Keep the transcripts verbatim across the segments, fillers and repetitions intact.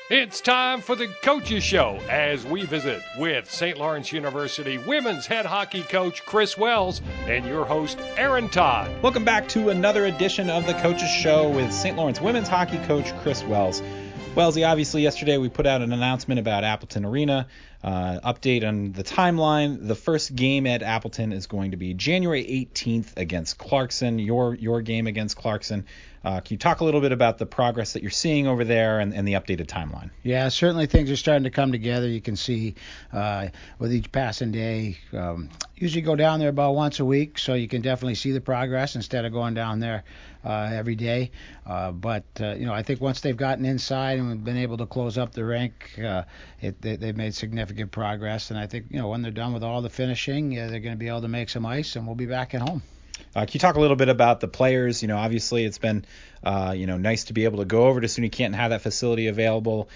It's time for the Coaches Show as we visit with Saint Lawrence University women's head hockey coach Chris Wells and your host Aaron Todd. Welcome back to another edition of the Coaches Show with Saint Lawrence women's hockey coach Chris Wells. Wellesley, obviously yesterday we put out an announcement about Appleton Arena, uh, update on the timeline. The first game at Appleton is going to be January eighteenth against Clarkson, your your game against Clarkson. Uh, can you talk a little bit about the progress that you're seeing over there and, and the updated timeline? Yeah, certainly things are starting to come together. You can see uh, with each passing day, um, usually go down there about once a week, so you can definitely see the progress instead of going down there uh, every day. Uh, but, uh, you know, I think once they've gotten inside and been able to close up the rink, uh, it, they, they've made significant progress. And I think, you know, when they're done with all the finishing, yeah, they're going to be able to make some ice, and we'll be back at home. Uh, can you talk a little bit about the players? You know, obviously it's been, uh, you know, nice to be able to go over to SUNY Canton and have that facility available.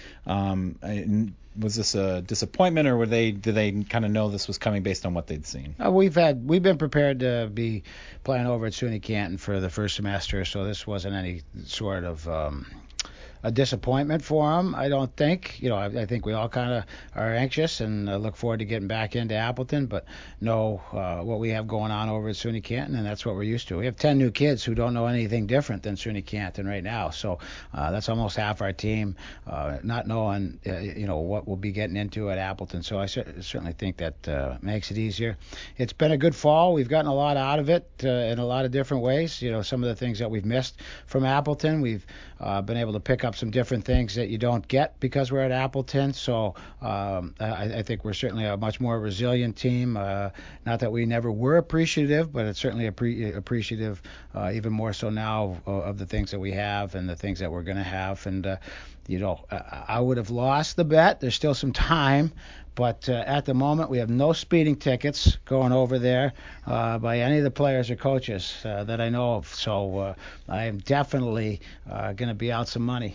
Um, was this a disappointment, or were they, did they kind of know this was coming based on what they'd seen? Uh, we've had, we've been prepared to be playing over at SUNY Canton for the first semester, so this wasn't any sort of um, a disappointment for them, I don't think. You know, I, I think we all kind of are anxious and uh, look forward to getting back into Appleton, but know uh, what we have going on over at SUNY Canton, and that's what we're used to. We have ten new kids who don't know anything different than SUNY Canton right now, so uh, that's almost half our team uh, not knowing, uh, you know, what we'll be getting into at Appleton. So I cer- certainly think that uh, makes it easier. It's been a good fall. We've gotten a lot out of it uh, in a lot of different ways. You know, some of the things that we've missed from Appleton, we've uh, been able to pick up some different things that you don't get because we're at Appleton. So um, I, I think we're certainly a much more resilient team. Uh, not that we never were appreciative, but it's certainly appre- appreciative uh, even more so now of, of the things that we have and the things that we're going to have. And, uh, you know, I, I would have lost the bet. There's still some time. But uh, at the moment, we have no speeding tickets going over there uh, by any of the players or coaches uh, that I know of. So uh, I am definitely uh, going to be out some money.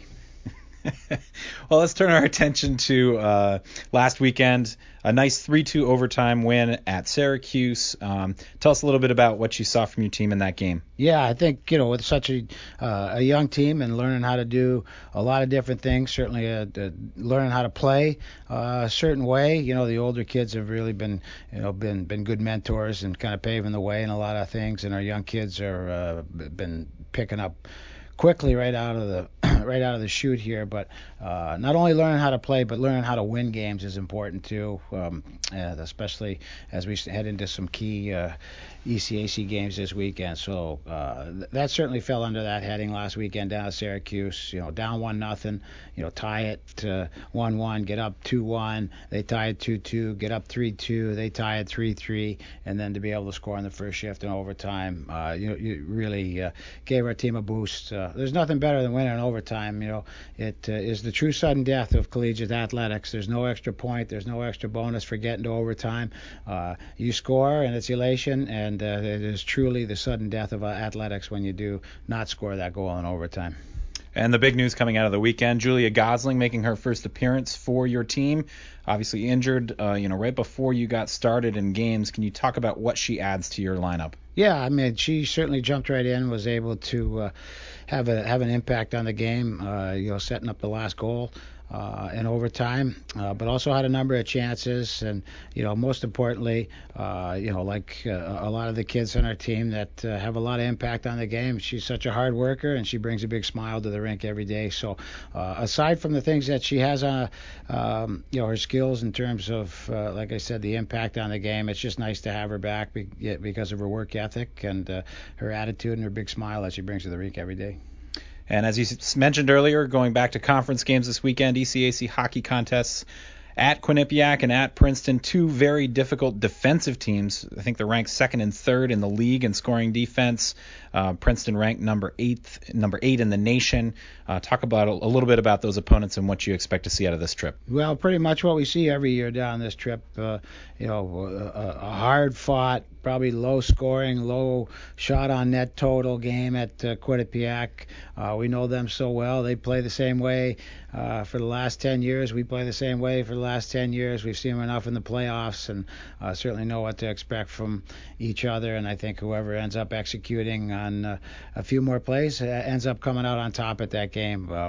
Well, let's turn our attention to uh, last weekend, a nice three two overtime win at Syracuse. Um, tell us a little bit about what you saw from your team in that game. Yeah, I think, you know, with such a uh, a young team and learning how to do a lot of different things, certainly uh, uh, learning how to play uh, a certain way. You know, the older kids have really been, you know, been been good mentors and kind of paving the way in a lot of things, and our young kids are uh, been picking up quickly right out of the right out of the chute here. But uh, not only learning how to play, but learning how to win games is important too, um, and especially as we head into some key uh, E C A C games this weekend. So uh, that certainly fell under that heading last weekend down at Syracuse. You know, down one nothing. You know, tie it uh, one one, get up two one. They tie it two two, get up three two. They tie it three three, and then to be able to score in the first shift in overtime, uh, you, you really uh, gave our team a boost. Uh, there's nothing better than winning in overtime. You know, it uh, is the true sudden death of collegiate athletics. There's no extra point. There's no extra bonus for getting to overtime. Uh, you score, and it's elation, and uh, it is truly the sudden death of uh, athletics when you do not score that goal in overtime. And the big news coming out of the weekend, Julia Gosling making her first appearance for your team, obviously injured, uh, you know, right before you got started in games. Can you talk about what she adds to your lineup? Yeah, I mean, she certainly jumped right in, was able to uh, have a have an impact on the game, uh, you know, setting up the last goal uh, in overtime, uh, but also had a number of chances, and you know, most importantly, uh, you know, like uh, a lot of the kids on our team that uh, have a lot of impact on the game. She's such a hard worker, and she brings a big smile to the rink every day. So, uh, aside from the things that she has on, um, you know, her skills in terms of, uh, like I said, the impact on the game, it's just nice to have her back because of her work ethic and uh, her attitude and her big smile that she brings to the rink every day. And as you mentioned earlier, going back to conference games this weekend, E C A C hockey contests at Quinnipiac and at Princeton, two very difficult defensive teams. I think they're ranked second and third in the league in scoring defense. Uh, Princeton ranked number eighth, number eight in the nation. Uh, talk about a, a little bit about those opponents and what you expect to see out of this trip. Well, pretty much what we see every year down this trip. Uh, you know, a, a hard-fought, probably low-scoring, low shot-on-net total game at uh, Quinnipiac. Uh, we know them so well. They play the same way uh, for the last ten years. We play the same way for the last ten years. We've seen them enough in the playoffs, and uh, certainly know what to expect from each other. And I think whoever ends up executing on uh, a few more plays uh, ends up coming out on top at that game. Um,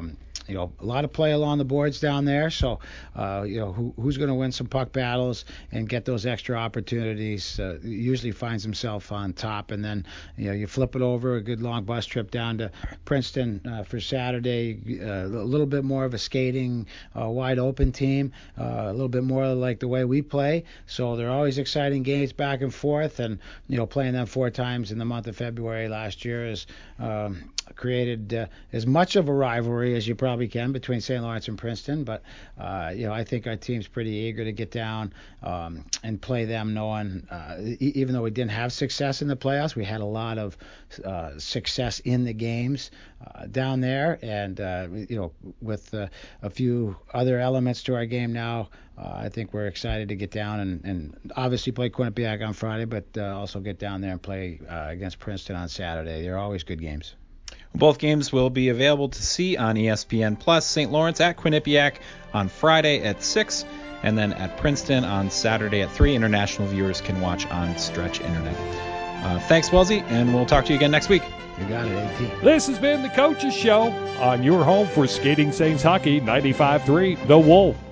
you know, a lot of play along the boards down there. So, uh, you know, who, who's going to win some puck battles and get those extra opportunities uh, usually finds himself on top. And then, you know, you flip it over, a good long bus trip down to Princeton uh, for Saturday. Uh, a little bit more of a skating, uh, wide open team, uh, a little bit more like the way we play. So they're always exciting games back and forth. And, you know, playing them four times in the month of February last year has um, created uh, as much of a rivalry as you probably can between Saint Lawrence and Princeton. But, uh, you know, I think our team's pretty eager to get down um, and play them, knowing uh, e- even though we didn't have success in the playoffs, we had a lot of uh, success in the games uh, down there. And, uh, you know, with uh, a few other elements to our game now, uh, I think we're excited to get down and, and obviously play Quinnipiac on Friday, but uh, also get down there and play uh, against Princeton on Saturday. They're always good games. Both games will be available to see on E S P N Plus. Saint Lawrence at Quinnipiac on Friday at six, and then at Princeton on Saturday at three. International viewers can watch on Stretch Internet. Uh, thanks, Wellesley, and we'll talk to you again next week. You got it, A T. This has been the Coaches Show on your home for Skating Saints Hockey, ninety-five point three The Wolf.